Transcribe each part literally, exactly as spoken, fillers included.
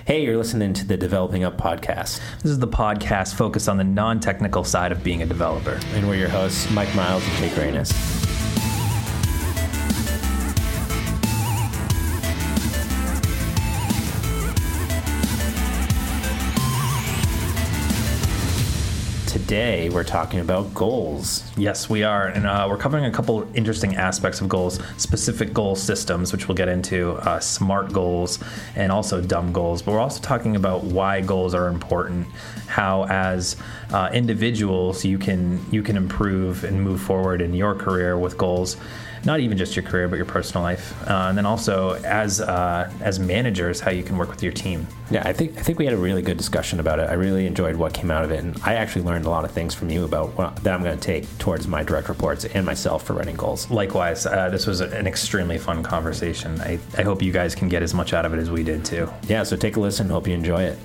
Hey, you're listening to the Developing Up podcast. This is the podcast focused on the non-technical side of being a developer. And we're your hosts, Mike Miles and Jake Reynes. Today, we're talking about goals. Yes, we are. And uh, we're covering a couple interesting aspects of goals, specific goal systems, which we'll get into, uh, SMART goals, and also dumb goals. But we're also talking about why goals are important, how as uh, individuals you can you can improve and move forward in your career with goals. Not even just your career, but your personal life, uh, and then also as uh, as managers, how you can work with your team. Yeah, I think I think we had a really good discussion about it. I really enjoyed what came out of it, and I actually learned a lot of things from you about what, that I'm going to take towards my direct reports and myself for running goals. Likewise, uh, this was an extremely fun conversation. I, I hope you guys can get as much out of it as we did too. Yeah, so take a listen. Hope you enjoy it.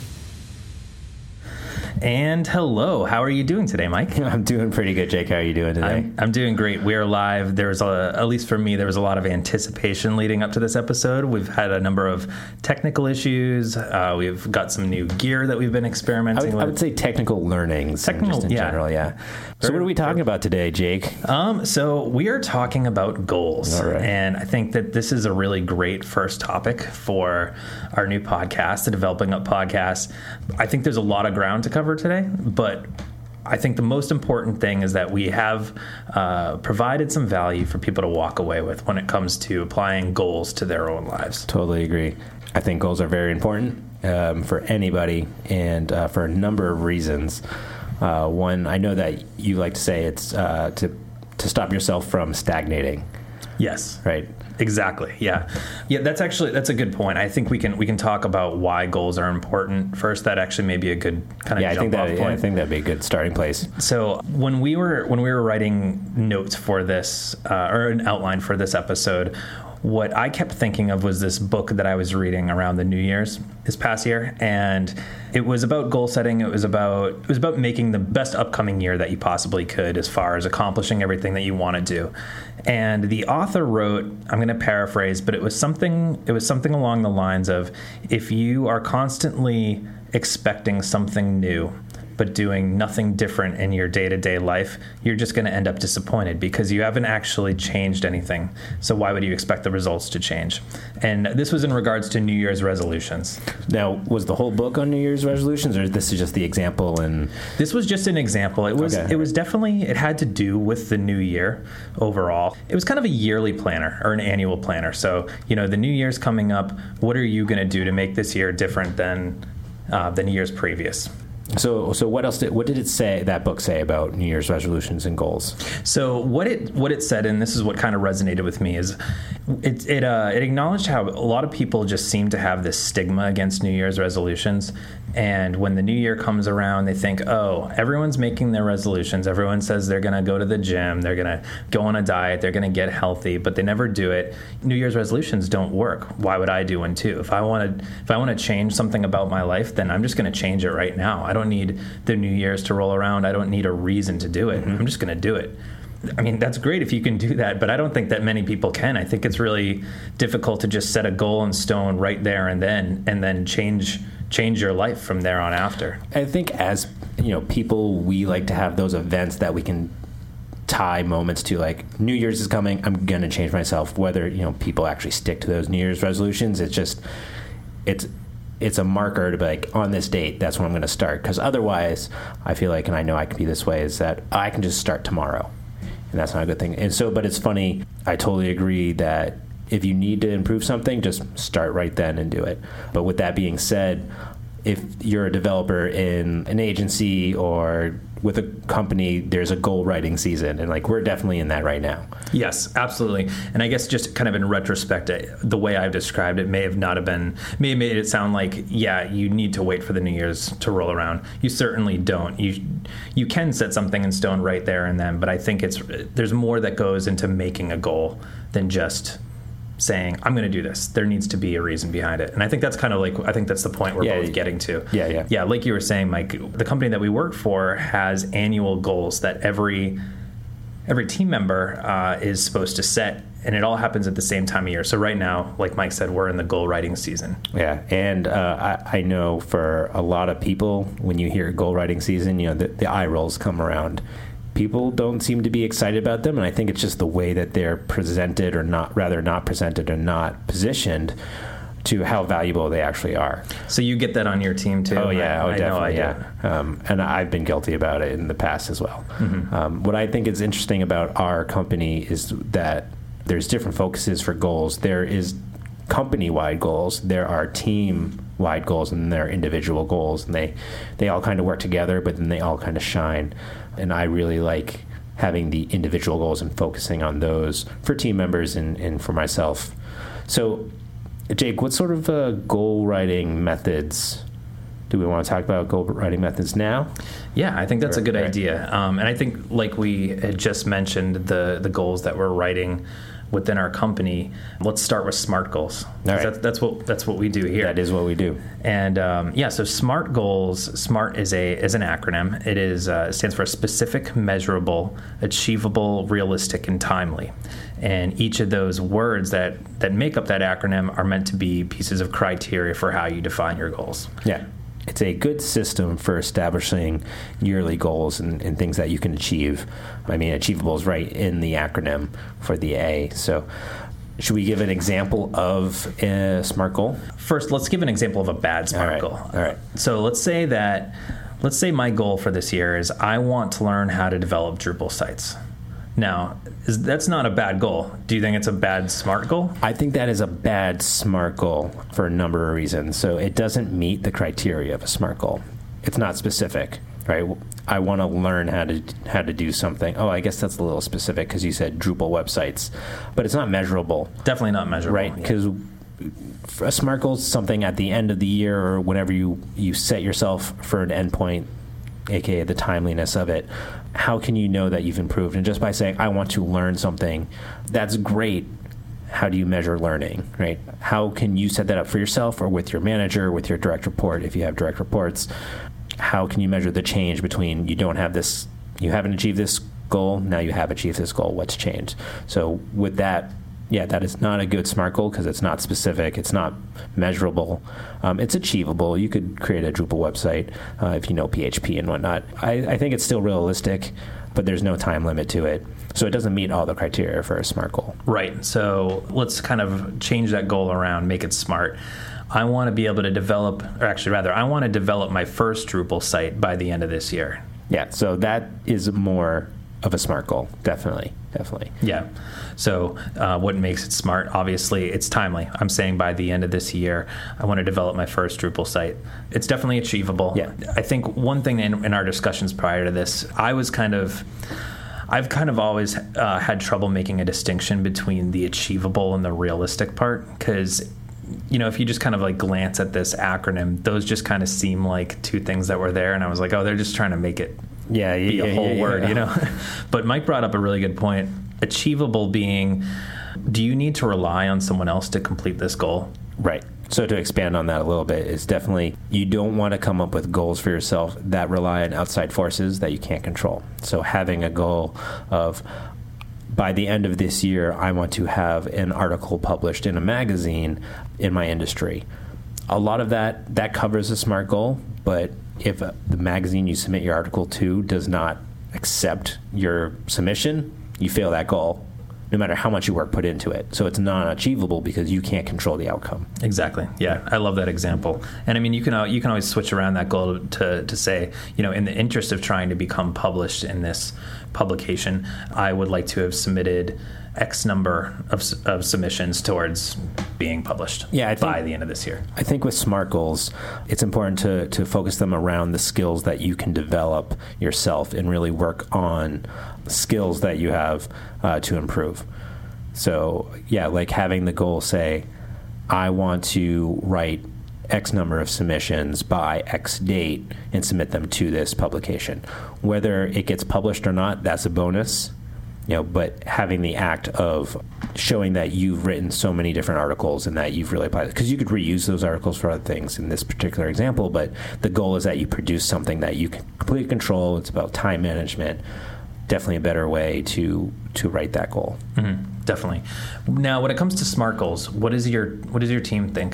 And hello, how are you doing today, Mike? I'm doing pretty good, Jake. How are you doing today? I'm, I'm doing great. We're live. There was a, at least for me, there was a lot of anticipation leading up to this episode. We've had a number of technical issues. Uh, we've got some new gear that we've been experimenting I would, with. I would say technical learnings, technical, just in yeah. general, yeah. So very, what are we talking very, about today, Jake? Um, so we are talking about goals. All right. And I think that this is a really great first topic for our new podcast, the Developing Up podcast. I think there's a lot of ground to cover today, but I think the most important thing is that we have uh, provided some value for people to walk away with when it comes to applying goals to their own lives. Totally agree. I think goals are very important um, for anybody and uh, for a number of reasons. Uh, one, I know that you like to say it's uh, to to stop yourself from stagnating. Yes. Right. Exactly. Yeah. Yeah. That's actually, that's a good point. I think we can, we can talk about why goals are important first. That actually may be a good kind of yeah, jump I think that, off point. Yeah, I think that'd be a good starting place. So when we were, when we were writing notes for this, uh, or an outline for this episode, what I kept thinking of was this book that I was reading around the New Year's this past year, and it was about goal setting. It was about it was about making the best upcoming year that you possibly could, as far as accomplishing everything that you want to do. And the author wrote, I'm going to paraphrase, but it was something it was something along the lines of, if you are constantly expecting something new but doing nothing different in your day-to-day life, you're just going to end up disappointed because you haven't actually changed anything. So why would you expect the results to change? And this was in regards to New Year's resolutions. Now, was the whole book on New Year's resolutions, or this is just the example? And this was just an example. It was okay. It was definitely, it had to do with the new year overall. It was kind of a yearly planner or an annual planner. So, you know, the new year's coming up. What are you going to do to make this year different than uh, than years previous? So, so what else did what did it say? That book say about New Year's resolutions and goals? So, what it what it said, and this is what kind of resonated with me, is it it uh, it acknowledged how a lot of people just seem to have this stigma against New Year's resolutions. And when the new year comes around, they think, oh, everyone's making their resolutions. Everyone says they're going to go to the gym, they're going to go on a diet, they're going to get healthy, but they never do it. New Year's resolutions don't work. Why would I do one too? If I want to, if I want to change something about my life, then I'm just going to change it right now. I don't need the New Year's to roll around. I don't need a reason to do it. Mm-hmm. I'm just going to do it. I mean, that's great if you can do that, but I don't think that many people can. I think it's really difficult to just set a goal in stone right there and then, and then change change your life from there on after. I think as, you know, people, we like to have those events that we can tie moments to, like New Year's is coming, I'm going to change myself. Whether, you know, people actually stick to those New Year's resolutions, it's just, it's, it's a marker to be like, on this date, that's when I'm going to start. Because otherwise, I feel like, and I know I can be this way, is that I can just start tomorrow. And that's not a good thing. And so, but it's funny, I totally agree that if you need to improve something, just start right then and do it. But with that being said, if you're a developer in an agency or with a company, there's a goal writing season, and like we're definitely in that right now. Yes, absolutely. And I guess just kind of in retrospect, the way I've described it may have not have been, may have made it sound like, yeah, you need to wait for the New Year's to roll around. You certainly don't. You you can set something in stone right there and then, but I think it's there's more that goes into making a goal than just saying, I'm going to do this. There needs to be a reason behind it. And I think that's kind of like, I think that's the point we're yeah, both getting to. Yeah, yeah. Yeah, like you were saying, Mike, the company that we work for has annual goals that every every team member uh, is supposed to set and it all happens at the same time of year. So right now, like Mike said, we're in the goal writing season. Yeah, and uh, I, I know for a lot of people, when you hear goal writing season, you know, the, the eye rolls come around. People don't seem to be excited about them, and I think it's just the way that they're presented, or not, rather not presented or not positioned, to how valuable they actually are. So you get that on your team too? Oh yeah, I, oh I definitely, know I yeah. Um, and I've been guilty about it in the past as well. Mm-hmm. Um, what I think is interesting about our company is that there's different focuses for goals. There is company-wide goals, there are team-wide goals, and there are individual goals, and they, they all kind of work together, but then they all kind of shine. And I really like having the individual goals and focusing on those for team members and, and for myself. So, Jake, what sort of uh, goal writing methods do we want to talk about? Goal writing methods now? Yeah, I think that's a good right. idea. Um, and I think, like we had just mentioned, the the goals that we're writing within our company. Let's start with SMART goals. Right. That's, that's what that's what we do here. That is what we do. And um, yeah, so SMART goals. SMART is a is an acronym. It is uh, it stands for specific, measurable, achievable, realistic, and timely. And each of those words that that make up that acronym are meant to be pieces of criteria for how you define your goals. Yeah. It's a good system for establishing yearly goals and, and things that you can achieve. I mean, achievable is right in the acronym for the A. So should we give an example of a SMART goal? First, let's give an example of a bad SMART All right. goal. All right. So let's say that, let's say my goal for this year is I want to learn how to develop Drupal sites. Now, is, that's not a bad goal. Do you think it's a bad SMART goal? I think that is a bad SMART goal for a number of reasons. So it doesn't meet the criteria of a SMART goal. It's not specific, right? I want to learn how to how to do something. Oh, I guess that's a little specific because you said Drupal websites, but it's not measurable. Definitely not measurable. Right, because yeah. a SMART goal is something at the end of the year or whenever you, you set yourself for an endpoint, aka the timeliness of it. How can you know that you've improved? And just by saying, I want to learn something, that's great. How do you measure learning, right? How can you set that up for yourself or with your manager, with your direct report, if you have direct reports? How can you measure the change between you don't have this, you haven't achieved this goal, now you have achieved this goal, what's changed? So with that, yeah, that is not a good SMART goal because it's not specific, it's not measurable. Um, it's achievable. You could create a Drupal website uh, if you know P H P and whatnot. I, I think it's still realistic, but there's no time limit to it. So it doesn't meet all the criteria for a SMART goal. Right. So let's kind of change that goal around, make it SMART. I want to be able to develop, or actually rather, I want to develop my first Drupal site by the end of this year. Yeah, so that is more of a SMART goal, definitely, definitely. Yeah. So uh, what makes it SMART? Obviously, it's timely. I'm saying by the end of this year, I want to develop my first Drupal site. It's definitely achievable. Yeah. I think one thing in, in our discussions prior to this, I was kind of, I've kind of always uh, had trouble making a distinction between the achievable and the realistic part, because you know, if you just kind of like glance at this acronym, those just kind of seem like two things that were there, and I was like, oh, they're just trying to make it yeah, be yeah, a whole yeah, word, yeah. you know? But Mike brought up a really good point. Achievable being, do you need to rely on someone else to complete this goal? Right. So to expand on that a little bit, is definitely you don't want to come up with goals for yourself that rely on outside forces that you can't control. So having a goal of, by the end of this year, I want to have an article published in a magazine in my industry. A lot of that, that covers a SMART goal, but if the magazine you submit your article to does not accept your submission, you fail that goal, no matter how much you work put into it. So it's not achievable because you can't control the outcome. Exactly. Yeah, I love that example. And I mean, you can you can always switch around that goal to to say, you know, in the interest of trying to become published in this publication, I would like to have submitted X number of, of submissions towards being published yeah, I think, by the end of this year. I think with SMART goals, it's important to, to focus them around the skills that you can develop yourself and really work on skills that you have uh, to improve. So, yeah, like having the goal say, I want to write X number of submissions by X date and submit them to this publication. Whether it gets published or not, that's a bonus. You know, but having the act of showing that you've written so many different articles and that you've really applied, because you could reuse those articles for other things in this particular example, but the goal is that you produce something that you can completely control. It's about time management. Definitely a better way to to write that goal. Mm-hmm. Definitely. Now, when it comes to SMART goals, what is your what does your team think?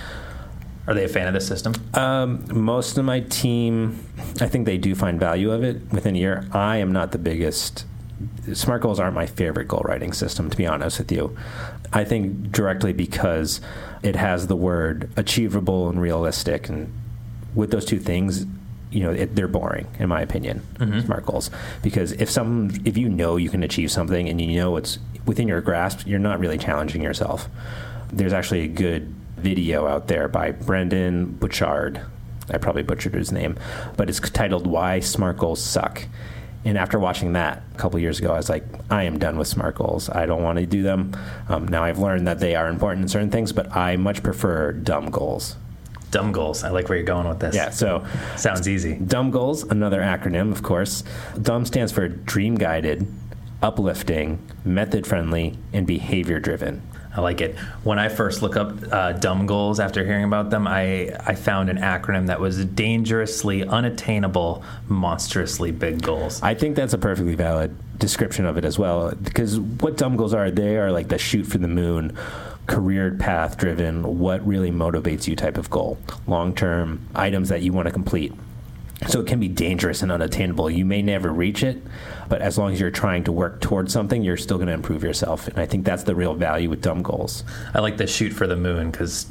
Are they a fan of this system? Um, most of my team, I think they do find value of it within a year. I am not the biggest. SMART goals aren't my favorite goal writing system, to be honest with you. I think directly because it has the word achievable and realistic, and with those two things, you know, it, they're boring, in my opinion, mm-hmm. SMART goals. Because if some, if you know you can achieve something and you know it's within your grasp, you're not really challenging yourself. There's actually a good video out there by Brendan Bouchard. I probably butchered his name, but it's titled "Why SMART Goals Suck." And after watching that a couple years ago, I was like, I am done with SMART goals. I don't want to do them. Um, now I've learned that they are important in certain things, but I much prefer dumb goals. Dumb goals. I like where you're going with this. Yeah, so sounds easy. Dumb goals, another acronym, of course. DUMB stands for dream guided, uplifting, method friendly, and behavior driven. I like it. When I first look up uh, dumb goals after hearing about them, I, I found an acronym that was dangerously unattainable, monstrously big goals. I think that's a perfectly valid description of it as well, because what dumb goals are, they are like the shoot for the moon, career path driven, what really motivates you type of goal, long-term items that you want to complete. So it can be dangerous and unattainable. You may never reach it, but as long as you're trying to work towards something, you're still going to improve yourself. And I think that's the real value with dumb goals. I like the shoot for the moon because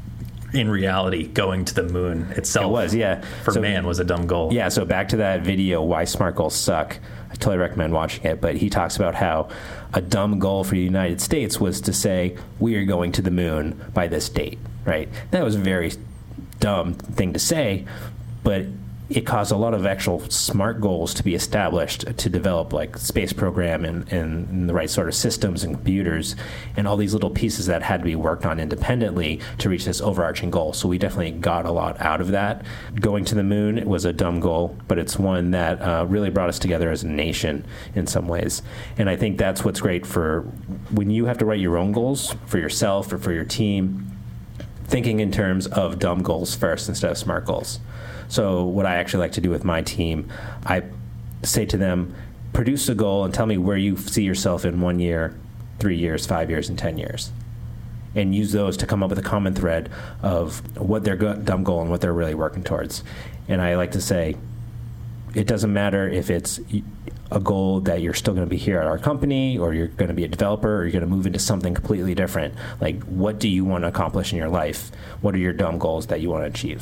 in reality, going to the moon itself it was, yeah. for so, man was a dumb goal. Yeah, so back to that video, Why SMART Goals Suck. I totally recommend watching it, but he talks about how a dumb goal for the United States was to say, we are going to the moon by this date, right? That was a very dumb thing to say, but it caused a lot of actual SMART goals to be established to develop like space program and, and, and the right sort of systems and computers and all these little pieces that had to be worked on independently to reach this overarching goal. So we definitely got a lot out of that. Going to the moon was a dumb goal, but it's one that uh, really brought us together as a nation in some ways. And I think that's what's great for when you have to write your own goals for yourself or for your team, thinking in terms of dumb goals first instead of SMART goals. So what I actually like to do with my team, I say to them, produce a goal and tell me where you see yourself in one year, three years, five years, and ten years. And use those to come up with a common thread of what their go- dumb goal and what they're really working towards. And I like to say, it doesn't matter if it's a goal that you're still going to be here at our company or you're going to be a developer or you're going to move into something completely different. Like, what do you want to accomplish in your life? What are your dumb goals that you want to achieve?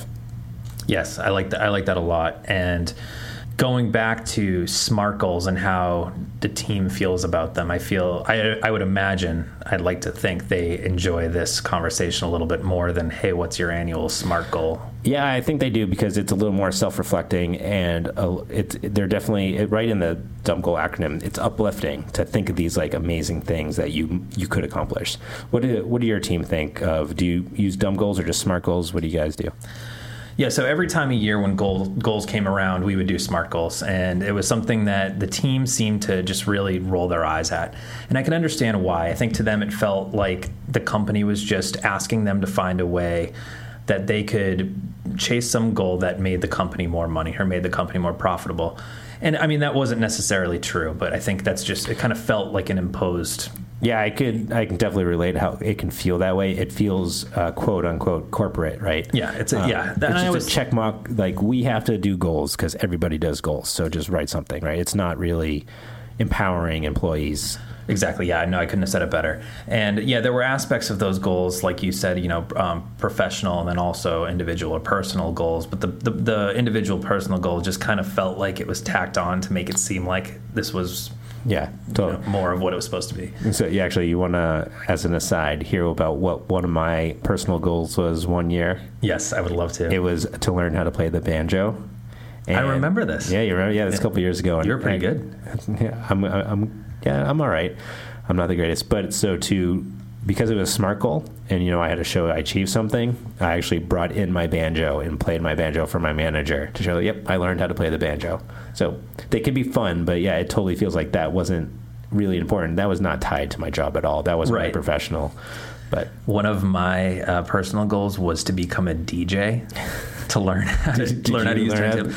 Yes, I like that. I like that a lot. And going back to SMART goals and how the team feels about them, I feel I, I would imagine I'd like to think they enjoy this conversation a little bit more than, hey, what's your annual SMART goal? Yeah, I think they do because it's a little more self-reflecting and uh, it's they're definitely right in the dumb goal acronym. It's uplifting to think of these like amazing things that you you could accomplish. What do what do your team think of? Do you use dumb goals or just SMART goals? What do you guys do? Yeah, so every time a year when goal, goals came around, we would do SMART goals. And it was something that the team seemed to just really roll their eyes at. And I can understand why. I think to them it felt like the company was just asking them to find a way that they could chase some goal that made the company more money or made the company more profitable. And I mean, that wasn't necessarily true, but I think that's just, it kind of felt like an imposed. Yeah, I could. I can definitely relate how it can feel that way. It feels uh, "quote unquote" corporate, right? Yeah, it's a, um, yeah. It's just always, a check mark. Like we have to do goals because everybody does goals. So just write something, right? It's not really empowering employees. Exactly. Yeah, no, I couldn't have said it better. And yeah, there were aspects of those goals, like you said, you know, um, professional and then also individual or personal goals. But the, the the individual personal goal just kind of felt like it was tacked on to make it seem like this was. Yeah, totally. You know, more of what it was supposed to be. So, yeah, actually, you want to, as an aside, hear about what one of my personal goals was one year? Yes, I would love to. It was to learn how to play the banjo. And I remember this. Yeah, you remember? Yeah, this yeah. a couple years ago. You were pretty I, good. Yeah, I'm, I'm. Yeah, I'm all right. I'm not the greatest, but so to because it was a SMART goal, and you know, I had to show I achieved something. I actually brought in my banjo and played my banjo for my manager to show, yep, I learned how to play the banjo. So they can be fun, but yeah, it totally feels like that wasn't really important. That was not tied to my job at all. That wasn't right. my professional. But one of my uh, personal goals was to become a D J. to learn how to, Did, did learn how to use learn turntable.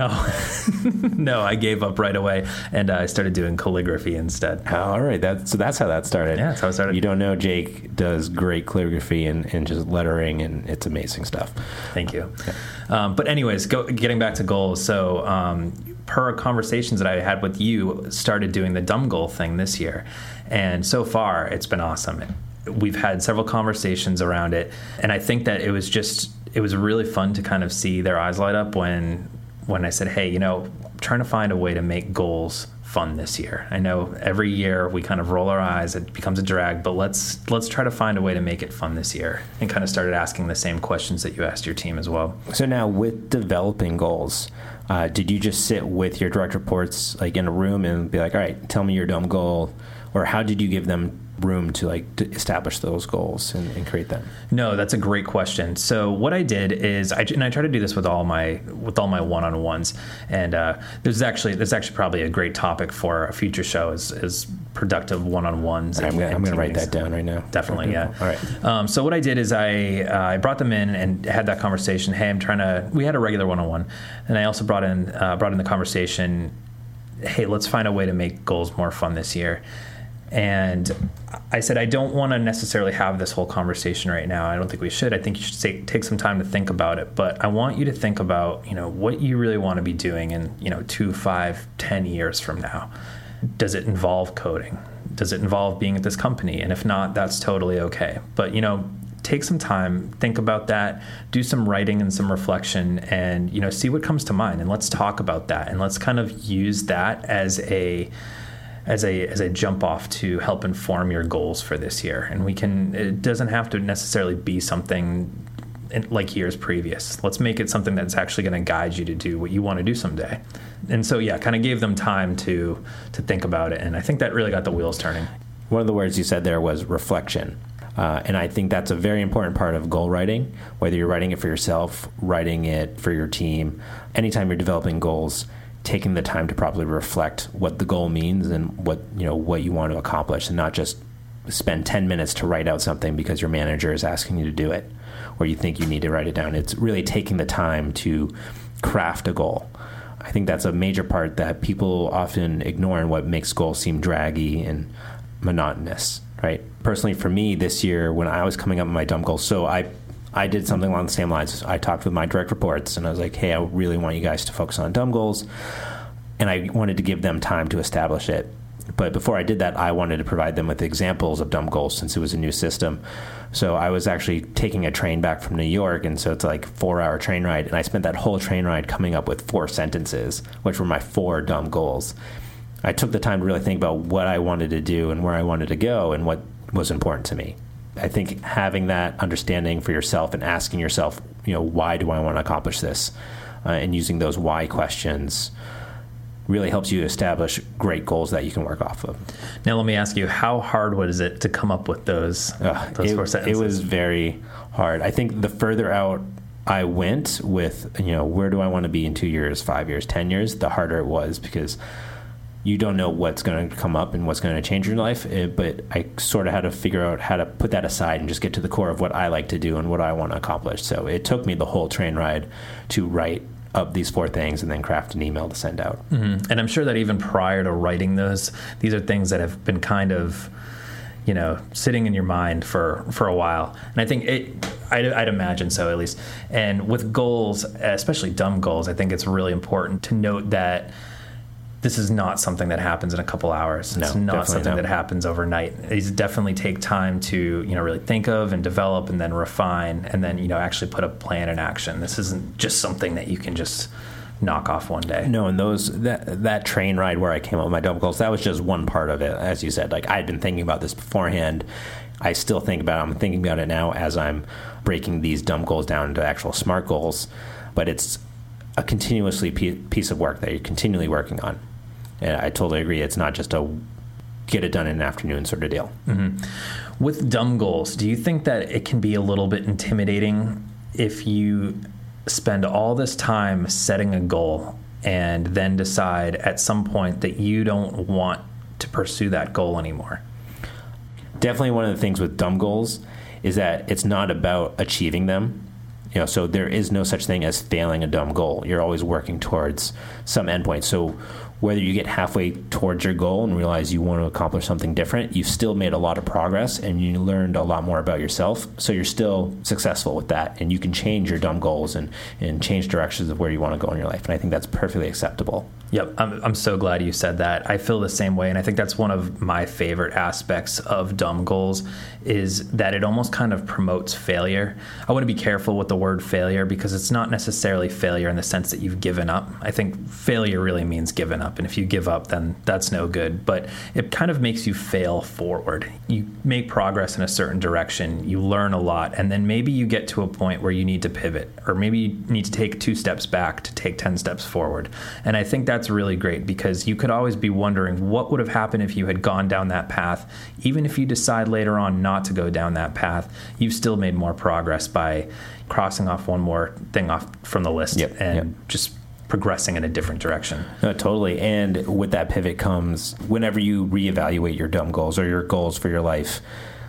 No, no, I gave up right away, and uh, I started doing calligraphy instead. Oh, all right, that, so that's how that started. Yeah, that's how it started. You don't know, Jake does great calligraphy and, and just lettering, and it's amazing stuff. Thank you. Um, but anyways, go, getting back to goals. So um, per conversations that I had with you, started doing the dumb goal thing this year. And so far, it's been awesome. We've had several conversations around it. And I think that it was just, it was really fun to kind of see their eyes light up when, when I said, hey, you know, I'm trying to find a way to make goals fun this year. I know every year we kind of roll our eyes, it becomes a drag, but let's let's try to find a way to make it fun this year, and kind of started asking the same questions that you asked your team as well. So now with developing goals, uh, did you just sit with your direct reports like in a room and be like, all right, tell me your dumb goal, or how did you give them room to like to establish those goals and, and create them? No, that's a great question. So what I did is, I, and I try to do this with all my with all my one-on-ones, and uh, there's actually there's actually probably a great topic for a future show is, is productive one-on-ones. I'm gonna, I'm gonna write that down right now. Definitely, yeah. All right. Um, so what I did is I uh, I brought them in and had that conversation. Hey, I'm trying to. We had a regular one-on-one, and I also brought in uh, brought in the conversation. Hey, let's find a way to make goals more fun this year. And I said, I don't want to necessarily have this whole conversation right now. I don't think we should. I think you should say, take some time to think about it. But I want you to think about, you know, what you really want to be doing in, you know, two, five, ten years from now. Does it involve coding? Does it involve being at this company? And if not, that's totally okay. But, you know, take some time, think about that, do some writing and some reflection, and, you know, see what comes to mind. And let's talk about that. And let's kind of use that as a as a as a jump off to help inform your goals for this year. And we can, it doesn't have to necessarily be something in, like years previous. Let's make it something that's actually going to guide you to do what you want to do someday. And so, yeah, kind of gave them time to to think about it. And I think that really got the wheels turning. One of the words you said there was reflection. Uh, and I think that's a very important part of goal writing, whether you're writing it for yourself, writing it for your team. Anytime you're developing goals, taking the time to properly reflect what the goal means and what, you know, what you want to accomplish, and not just spend ten minutes to write out something because your manager is asking you to do it or you think you need to write it down. It's really taking the time to craft a goal. I think that's a major part that people often ignore and what makes goals seem draggy and monotonous, right? Personally, for me this year, when I was coming up with my dumb goals, so I I did something along the same lines. I talked with my direct reports, and I was like, hey, I really want you guys to focus on dumb goals. And I wanted to give them time to establish it. But before I did that, I wanted to provide them with examples of dumb goals since it was a new system. So I was actually taking a train back from New York, and so it's like a four-hour train ride. And I spent that whole train ride coming up with four sentences, which were my four dumb goals. I took the time to really think about what I wanted to do and where I wanted to go and what was important to me. I think having that understanding for yourself and asking yourself, you know, why do I want to accomplish this? Uh, and using those why questions really helps you establish great goals that you can work off of. Now, let me ask you, how hard was it to come up with those, uh, those it, four sentences? It was very hard. I think the further out I went with, you know, where do I want to be in two years, five years, ten years, the harder it was, because you don't know what's going to come up and what's going to change your life. It, but I sort of had to figure out how to put that aside and just get to the core of what I like to do and what I want to accomplish. So it took me the whole train ride to write up these four things and then craft an email to send out. Mm-hmm. And I'm sure that even prior to writing those, these are things that have been kind of, you know, sitting in your mind for, for a while. And I think it, I'd, I'd imagine so, at least. And with goals, especially dumb goals, I think it's really important to note that this is not something that happens in a couple hours. It's no, not something not. that happens overnight. These definitely take time to, you know, really think of and develop and then refine and then, you know, actually put a plan in action. This isn't just something that you can just knock off one day. No, and those that that train ride where I came up with my dumb goals, that was just one part of it. As you said, like I'd been thinking about this beforehand. I still think about it. I'm thinking about it now as I'm breaking these dumb goals down into actual SMART goals. But it's a continuously piece of work that you're continually working on. And I totally agree. It's not just a get it done in an afternoon sort of deal. Mm-hmm. With dumb goals, do you think that it can be a little bit intimidating if you spend all this time setting a goal and then decide at some point that you don't want to pursue that goal anymore? Definitely one of the things with dumb goals is that it's not about achieving them. You know, so there is no such thing as failing a dumb goal. You're always working towards some endpoint. So whether you get halfway towards your goal and realize you want to accomplish something different, you've still made a lot of progress and you learned a lot more about yourself. So you're still successful with that, and you can change your dumb goals and, and change directions of where you want to go in your life. And I think that's perfectly acceptable. Yep, I'm, I'm so glad you said that. I feel the same way, and I think that's one of my favorite aspects of dumb goals is that it almost kind of promotes failure. I want to be careful with the word failure because it's not necessarily failure in the sense that you've given up. I think failure really means given up, and if you give up, then that's no good. But it kind of makes you fail forward. You make progress in a certain direction, you learn a lot, and then maybe you get to a point where you need to pivot, or maybe you need to take two steps back to take ten steps forward. And I think that's really great because you could always be wondering what would have happened if you had gone down that path. Even if you decide later on not to go down that path, you've still made more progress by crossing off one more thing off from the list yep, and yep. just progressing in a different direction. No, totally. And with that pivot comes whenever you reevaluate your dumb goals or your goals for your life,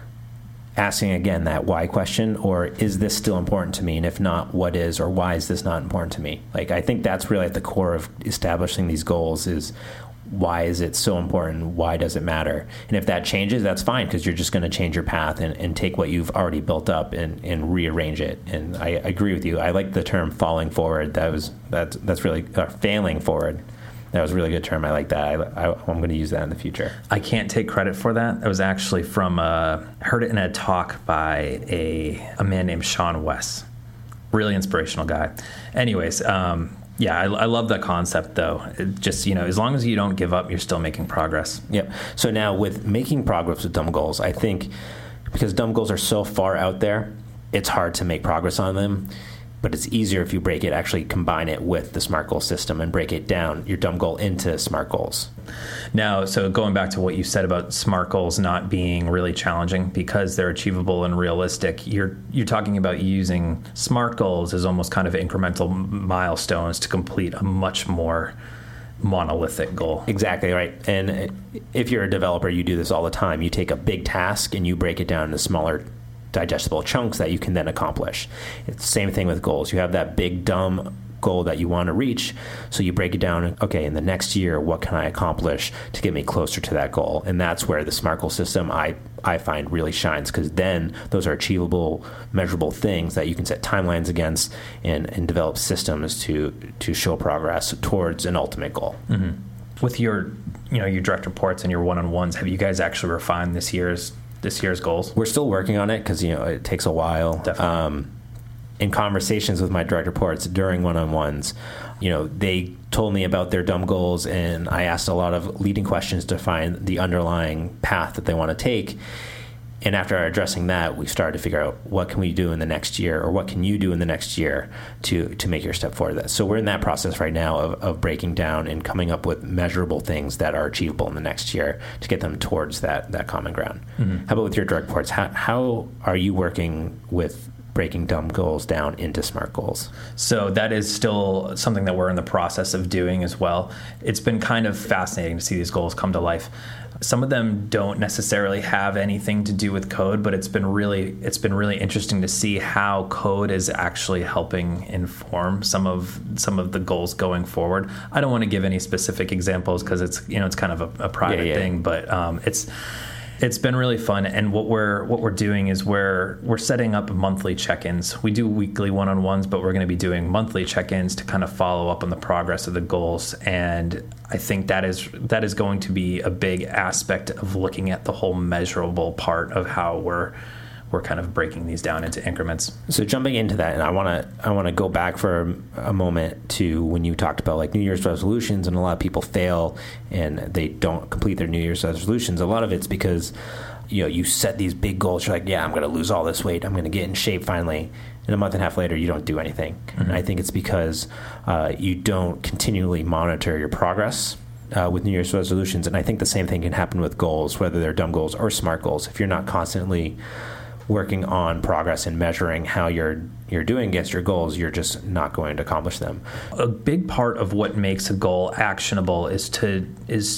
asking again that why question, or is this still important to me? And if not, what is, or why is this not important to me? Like, I think that's really at the core of establishing these goals is why is it so important? Why does it matter? And if that changes, that's fine because you're just going to change your path and, and take what you've already built up and, and rearrange it. And I agree with you. I like the term falling forward. That was that's that's really uh, failing forward. That was a really good term. I like that. I, I, I'm going to use that in the future. I can't take credit for that. It was actually from, uh, I heard it in a talk by a, a man named Sean West. Really inspirational guy. Anyways, um, yeah, I, I love that concept, though. It just, you know, as long as you don't give up, you're still making progress. Yep. So now with making progress with dumb goals, I think because dumb goals are so far out there, it's hard to make progress on them. But it's easier if you break it, actually combine it with the SMART goal system and break it down, your dumb goal, into SMART goals. Now, so going back to what you said about SMART goals not being really challenging because they're achievable and realistic, you're you're talking about using SMART goals as almost kind of incremental milestones to complete a much more monolithic goal. Exactly right. And if you're a developer, you do this all the time. You take a big task and you break it down into smaller digestible chunks that you can then accomplish. It's the same thing with goals. You have that big dumb goal that you want to reach, so you break it down. Okay, in the next year, what can I accomplish to get me closer to that goal? And that's where the SMART goal system I I find really shines, because then those are achievable, measurable things that you can set timelines against and, and develop systems to to show progress towards an ultimate goal. Mm-hmm. With your you know your direct reports and your one-on-ones, have you guys actually refined this year's this year's goals? We're still working on it because, you know, it takes a while. Definitely. Um, in conversations with my direct reports during one-on-ones, you know, they told me about their dumb goals, and I asked a lot of leading questions to find the underlying path that they want to take. And after addressing that, we started to figure out what can we do in the next year, or what can you do in the next year to to make your step forward. That. So we're in that process right now of, of breaking down and coming up with measurable things that are achievable in the next year to get them towards that that common ground. Mm-hmm. How about with your direct reports? How, how are you working with breaking dumb goals down into SMART goals? So that is still something that we're in the process of doing as well. It's been kind of fascinating to see these goals come to life. Some of them don't necessarily have anything to do with code, but it's been really it's been really interesting to see how code is actually helping inform some of some of the goals going forward. I don't want to give any specific examples because it's you know it's kind of a, a private yeah, yeah. thing, but um, it's it's been really fun. And what we're what we're doing is we're we're setting up monthly check-ins. We do weekly one-on-ones, but we're going to be doing monthly check-ins to kind of follow up on the progress of the goals. And I think that is that is going to be a big aspect of looking at the whole measurable part of how we're we're kind of breaking these down into increments. So jumping into that, and I want to I want to go back for a moment to when you talked about like New Year's resolutions, and a lot of people fail and they don't complete their New Year's resolutions. A lot of it's because you know you set these big goals. You're like, yeah, I'm going to lose all this weight. I'm going to get in shape finally. And a month and a half later, you don't do anything. Mm-hmm. And I think it's because uh, you don't continually monitor your progress uh, with New Year's resolutions. And I think the same thing can happen with goals, whether they're dumb goals or SMART goals. If you're not constantly working on progress and measuring how you're you're doing against your goals, you're just not going to accomplish them. A big part of what makes a goal actionable is to is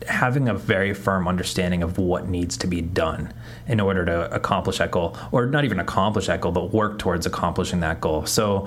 having a very firm understanding of what needs to be done in order to accomplish that goal, or not even accomplish that goal, but work towards accomplishing that goal. So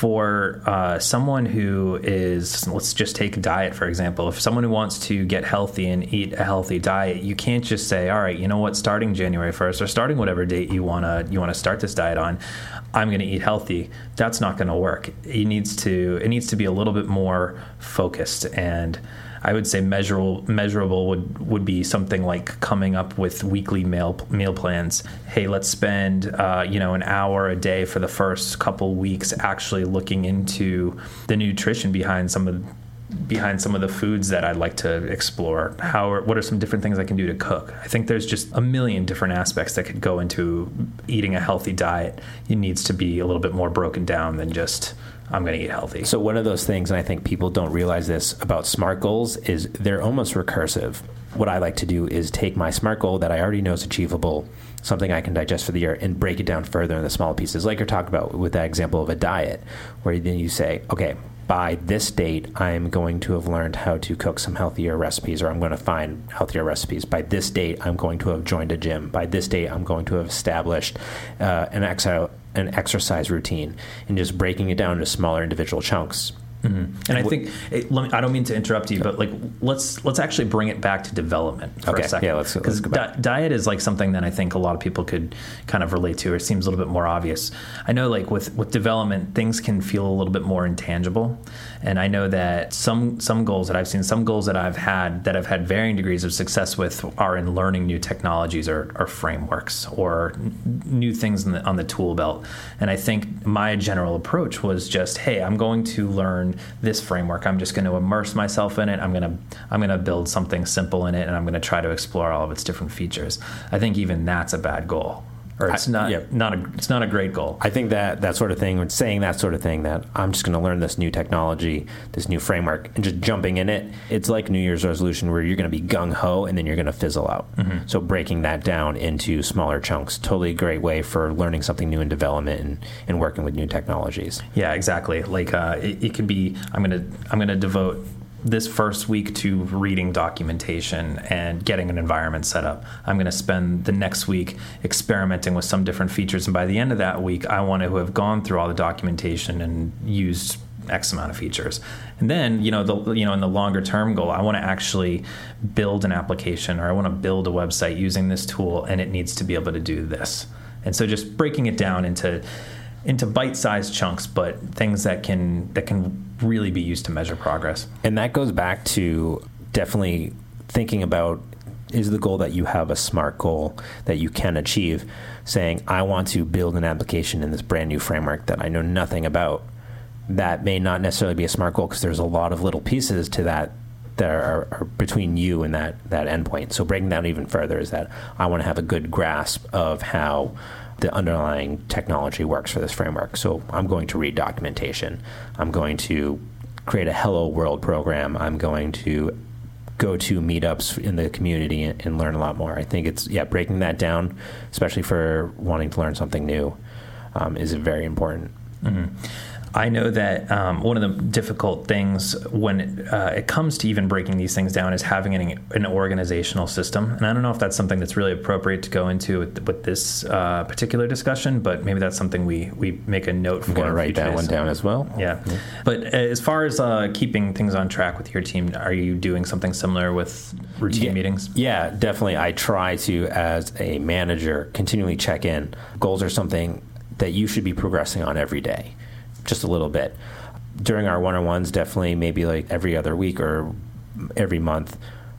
for uh, someone who is, let's just take diet, for example. If someone who wants to get healthy and eat a healthy diet, you can't just say, all right, you know what, starting January first or starting whatever date you want to you want to start this diet on, I'm going to eat healthy. That's not going to work. It needs to it needs to be a little bit more focused, and I would say measurable measurable would, would be something like coming up with weekly meal meal plans. Hey, let's spend uh, you know an hour a day for the first couple weeks actually looking into the nutrition behind some of behind some of the foods that I'd like to explore. How are, what are some different things I can do to cook? I think there's just a million different aspects that could go into eating a healthy diet. It needs to be a little bit more broken down than just I'm going to eat healthy. So one of those things, and I think people don't realize this about SMART goals, is they're almost recursive. What I like to do is take my SMART goal that I already know is achievable, something I can digest for the year, and break it down further in the small pieces, like you're talking about with that example of a diet, where then you say, okay, by this date, I'm going to have learned how to cook some healthier recipes, or I'm going to find healthier recipes. By this date, I'm going to have joined a gym. By this date, I'm going to have established uh, an, ex- an exercise routine, and just breaking it down into smaller individual chunks. Mm-hmm. And I think it, let me, I don't mean to interrupt you, but like let's let's actually bring it back to development for okay. a second. Yeah, let's, let's go back. Di- diet is like something that I think a lot of people could kind of relate to, or it seems a little bit more obvious. I know like with, with development, things can feel a little bit more intangible. And I know that some some goals that I've seen, some goals that I've had that I've had varying degrees of success with are in learning new technologies or, or frameworks or n- new things in the, on the tool belt. And I think my general approach was just, hey, I'm going to learn this framework. I'm just going to immerse myself in it. I'm going to I'm going to build something simple in it, and I'm going to try to explore all of its different features. I think even that's a bad goal. Or it's not, I, yeah. not a, it's not a great goal. I think that that sort of thing, saying that sort of thing, that I'm just going to learn this new technology, this new framework, and just jumping in it, it's like New Year's resolution where you're going to be gung-ho and then you're going to fizzle out. Mm-hmm. So breaking that down into smaller chunks, totally a great way for learning something new in development and, and working with new technologies. Yeah, exactly. Like uh, it, it could be, I'm going to I'm going to devote this first week to reading documentation and getting an environment set up. I'm going to spend the next week experimenting with some different features, and by the end of that week, I want to have gone through all the documentation and used X amount of features. And then, you know, the you know, in the longer term goal, I want to actually build an application, or I want to build a website using this tool, and it needs to be able to do this. And so just breaking it down into into bite-sized chunks, but things that can that can really be used to measure progress. And that goes back to definitely thinking about, is the goal that you have a SMART goal that you can achieve, saying, I want to build an application in this brand new framework that I know nothing about. That may not necessarily be a SMART goal because there's a lot of little pieces to that that are, are between you and that, that endpoint. So breaking down even further is that I want to have a good grasp of how the underlying technology works for this framework. So I'm going to read documentation. I'm going to create a Hello World program. I'm going to go to meetups in the community and, and learn a lot more. I think it's, yeah, breaking that down, especially for wanting to learn something new, um, is very important. Mm-hmm. I know that um, one of the difficult things when it, uh, it comes to even breaking these things down is having an, an organizational system. And I don't know if that's something that's really appropriate to go into with, with this uh, particular discussion, but maybe that's something we, we make a note for. I'm going to write that one down as well. Yeah. yeah. But as far as uh, keeping things on track with your team, are you doing something similar with routine yeah, meetings? Yeah, definitely. I try to, as a manager, continually check in. Goals are something that you should be progressing on every day. Just a little bit. During our one-on-ones, definitely maybe like every other week or every month,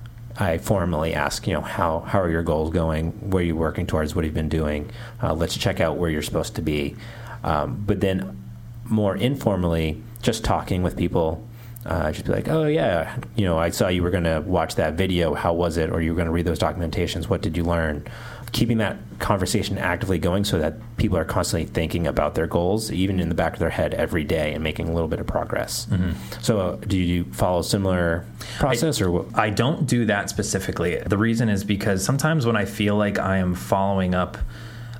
I formally ask, you know, how, how are your goals going? What are you working towards? What have you been doing? Uh, let's check out where you're supposed to be. Um, but then more informally, just talking with people, uh, just be like, oh, yeah, you know, I saw you were going to watch that video. How was it? Or you were going to read those documentations. What did you learn? Keeping that conversation actively going so that people are constantly thinking about their goals, even in the back of their head every day, and making a little bit of progress. Mm-hmm. So uh, do you follow a similar process? I, or what? I don't do that specifically. The reason is because sometimes when I feel like I am following up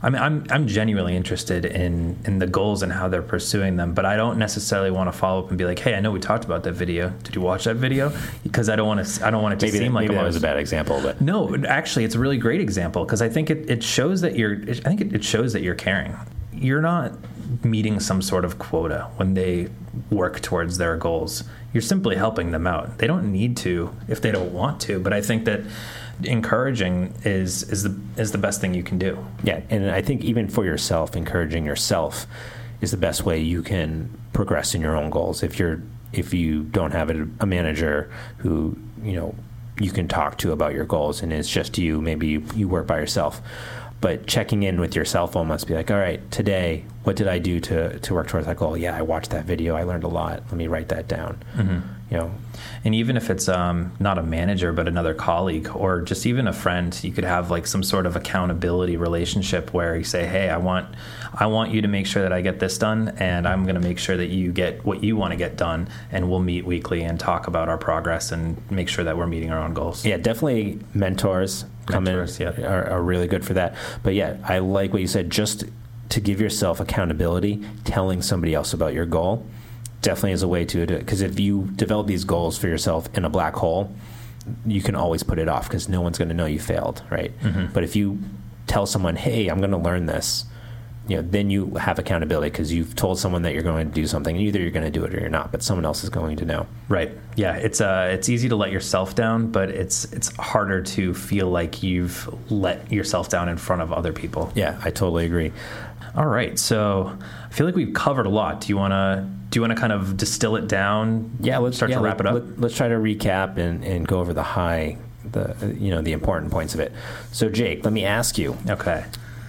I mean, I'm I'm genuinely interested in in the goals and how they're pursuing them, but I don't necessarily want to follow up and be like, hey, I know we talked about that video. Did you watch that video? Because I don't want to I don't want it to maybe seem that, like maybe I'm that was a bad example, but no, actually, it's a really great example because I think it, it shows that you're I think it, it shows that you're caring. You're not meeting some sort of quota when they work towards their goals. You're simply helping them out. They don't need to if they don't want to, but I think that encouraging is is the is the best thing you can do. Yeah, and I think even for yourself, encouraging yourself is the best way you can progress in your own goals. If you're if you don't have a, a manager who, you know, you can talk to about your goals and it's just you, maybe you, you work by yourself. But checking in with yourself almost be like, all right, today, what did I do to, to work towards that goal? Yeah, I watched that video. I learned a lot. Let me write that down. Mm-hmm. You know, and even if it's um, not a manager, but another colleague or just even a friend, you could have like some sort of accountability relationship where you say, hey, I want, I want you to make sure that I get this done, and I'm going to make sure that you get what you want to get done, and we'll meet weekly and talk about our progress and make sure that we're meeting our own goals. Yeah, definitely mentors come mentors, in yeah. are, are really good for that. But yeah, I like what you said, just to give yourself accountability, telling somebody else about your goal definitely is a way to do it. Because if you develop these goals for yourself in a black hole, you can always put it off because no one's going to know you failed, right? Mm-hmm. But if you tell someone, hey, I'm going to learn this, you know, then you have accountability because you've told someone that you're going to do something, and either you're going to do it or you're not, but someone else is going to know. Right. Yeah. It's uh, it's easy to let yourself down, but it's it's harder to feel like you've let yourself down in front of other people. Yeah, I totally agree. All right. So I feel like we've covered a lot. Do you want to do you want to kind of distill it down? Yeah, let's start yeah, to wrap let, it up. Let, let's try to recap and, and go over the high, the you know the important points of it. So Jake, let me ask you. Okay.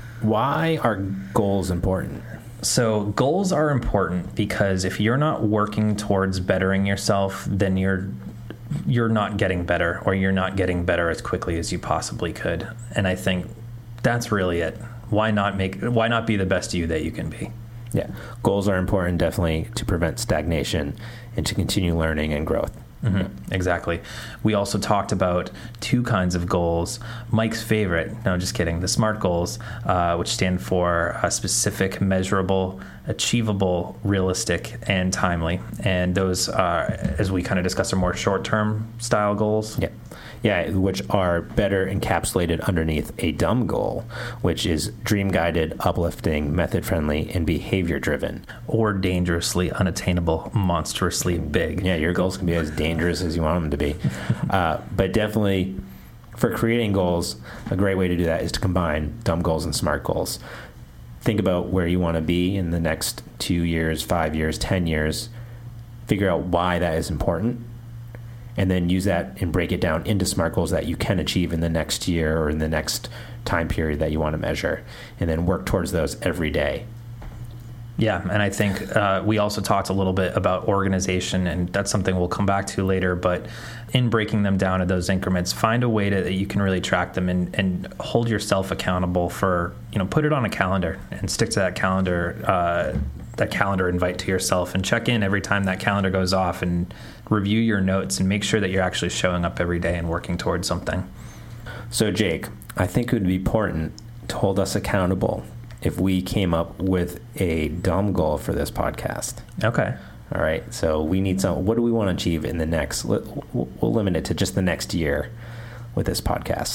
Why are goals important? So goals are important because if you're not working towards bettering yourself, then you're you're not getting better, or you're not getting better as quickly as you possibly could. And I think that's really it. Why not make why not be the best you that you can be? Yeah. Goals are important definitely to prevent stagnation and to continue learning and growth. Mm-hmm. Exactly. We also talked about two kinds of goals. Mike's favorite, no, just kidding, the SMART goals, uh, which stand for uh, specific, measurable, achievable, realistic, and timely. And those, uh, as we kind of discussed, are more short-term style goals. Yeah. Yeah, which are better encapsulated underneath a dumb goal, which is dream-guided, uplifting, method-friendly, and behavior-driven. Or dangerously unattainable, monstrously big. Yeah, your goals can be as dangerous as you want them to be. uh, but definitely, for creating goals, a great way to do that is to combine dumb goals and SMART goals. Think about where you want to be in the next two years, five years, ten years. Figure out why that is important. And then use that and break it down into SMART goals that you can achieve in the next year or in the next time period that you want to measure. And then work towards those every day. Yeah, and I think uh, we also talked a little bit about organization, and that's something we'll come back to later. But in breaking them down into those increments, find a way to, that you can really track them and, and hold yourself accountable for, you know, put it on a calendar and stick to that calendar, uh, that calendar invite to yourself, and check in every time that calendar goes off and review your notes and make sure that you're actually showing up every day and working towards something. So, Jake, I think it would be important to hold us accountable if we came up with a dumb goal for this podcast. Okay. All right. So we need some. What do we want to achieve in the next? We'll limit it to just the next year with this podcast.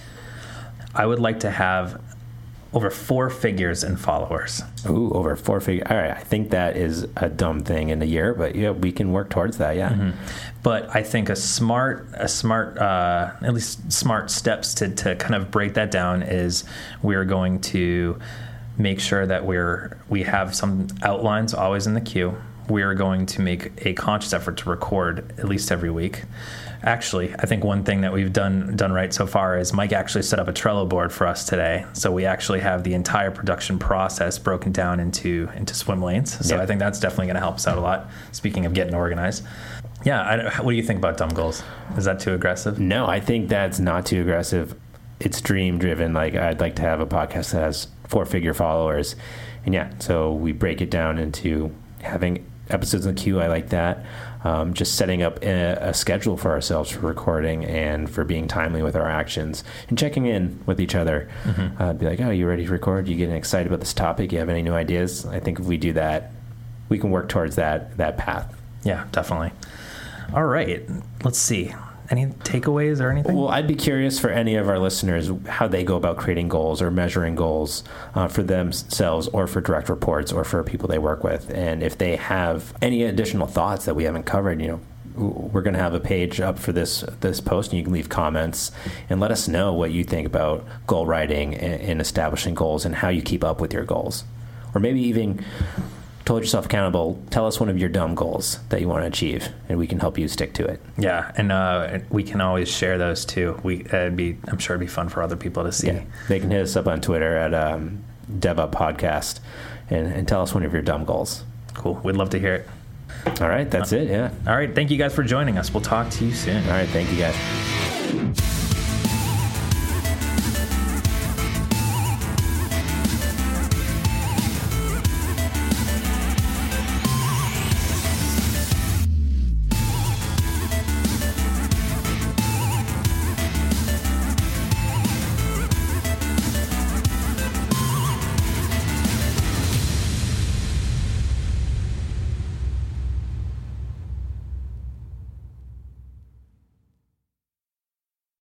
I would like to have over four figures in followers. Ooh, over four figures. All right. I think that is a dumb thing in a year, but yeah, we can work towards that. Yeah. Mm-hmm. But I think a smart, a smart, uh, at least smart steps to, to kind of break that down is we're going to make sure that we're, we have some outlines always in the queue. We're going to make a conscious effort to record at least every week. Actually, I think one thing that we've done done right so far is Mike actually set up a Trello board for us today. So we actually have the entire production process broken down into into swim lanes. So yeah. I think that's definitely going to help us out a lot. Speaking of getting organized. Yeah, I, what do you think about dumb goals? Is that too aggressive? No, I think that's not too aggressive. It's dream driven. Like, I'd like to have a podcast that has four figure followers. And yeah, so we break it down into having episodes in the queue. I like that. Um, just setting up a, a schedule for ourselves for recording and for being timely with our actions and checking in with each other. Mm-hmm. Uh, be like, oh, you ready to record? You getting excited about this topic? You have any new ideas? I think if we do that, we can work towards that that path. Yeah, definitely. All right. Let's see. Any takeaways or anything? Well, I'd be curious for any of our listeners how they go about creating goals or measuring goals uh, for themselves or for direct reports or for people they work with. And if they have any additional thoughts that we haven't covered, you know, we're going to have a page up for this this post, and you can leave comments and let us know what you think about goal writing and, and establishing goals and how you keep up with your goals. Or maybe even to hold yourself accountable, tell us one of your dumb goals that you want to achieve, and we can help you stick to it. Yeah, and uh, we can always share those too. We it'd be, I'm sure it'd be fun for other people to see. Yeah. They can hit us up on Twitter at um, DevUp Podcast and, and tell us one of your dumb goals. Cool. We'd love to hear it. All right, that's uh, it, yeah. All right, thank you guys for joining us. We'll talk to you soon. All right, thank you guys.